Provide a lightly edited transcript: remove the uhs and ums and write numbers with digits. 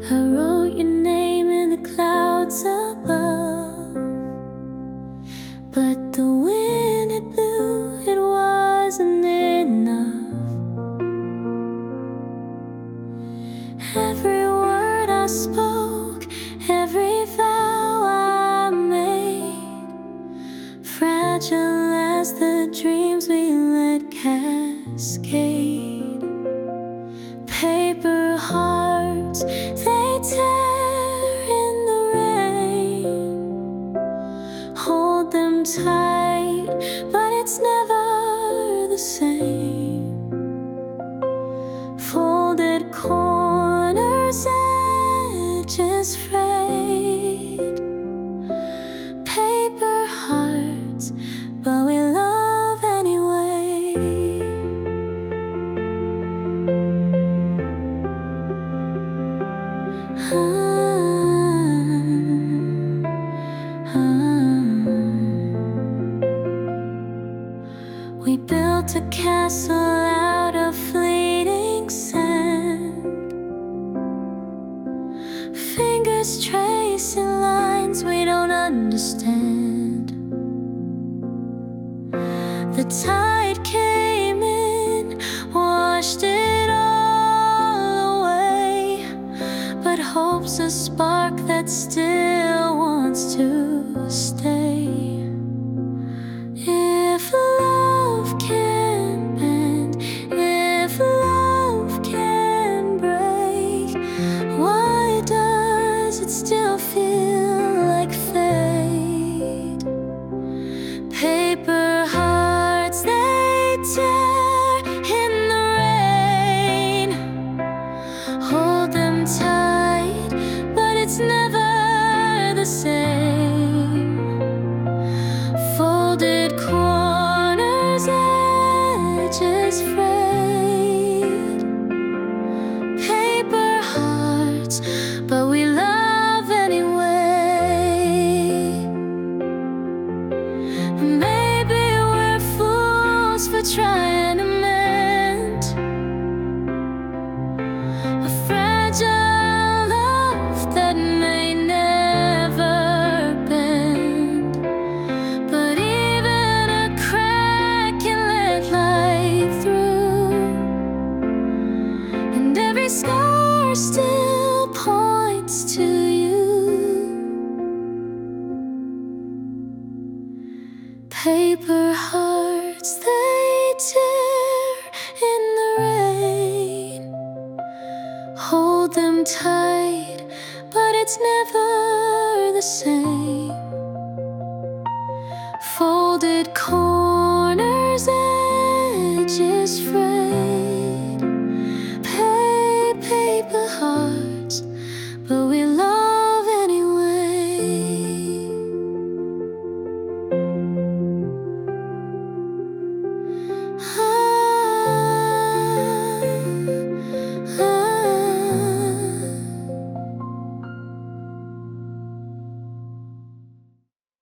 I wrote your name in the clouds above, but the wind it blew, it wasn't enough. Every word I spoke, every vow I made, fragile as the dreams we let cascade. Paper hearts, they tear in the rain. Hold them tight, but it's never the same. Folded corners, edges frayed. Paper hearts, but we love anyway. We built a castle out of fleeting sand, fingers tracing lines we don't understand. The tide came in, washed it all away, but hope's a spark that still wants to stay. If love can bend, if love can break, why does it still feel like fate? Paper hearts, they tear in the rain. Hold them tight, but it's never the same. Folded corners, edges frayed. Paper hearts, but we love anyway. Maybe we're fools for trying to mend a fragile love that may never bend. But even a crack can let light through, and every scar still points to you. Paper hearts, they tear in the rain. Hold them tight, but it's never the same. Folded corners, edges frayed.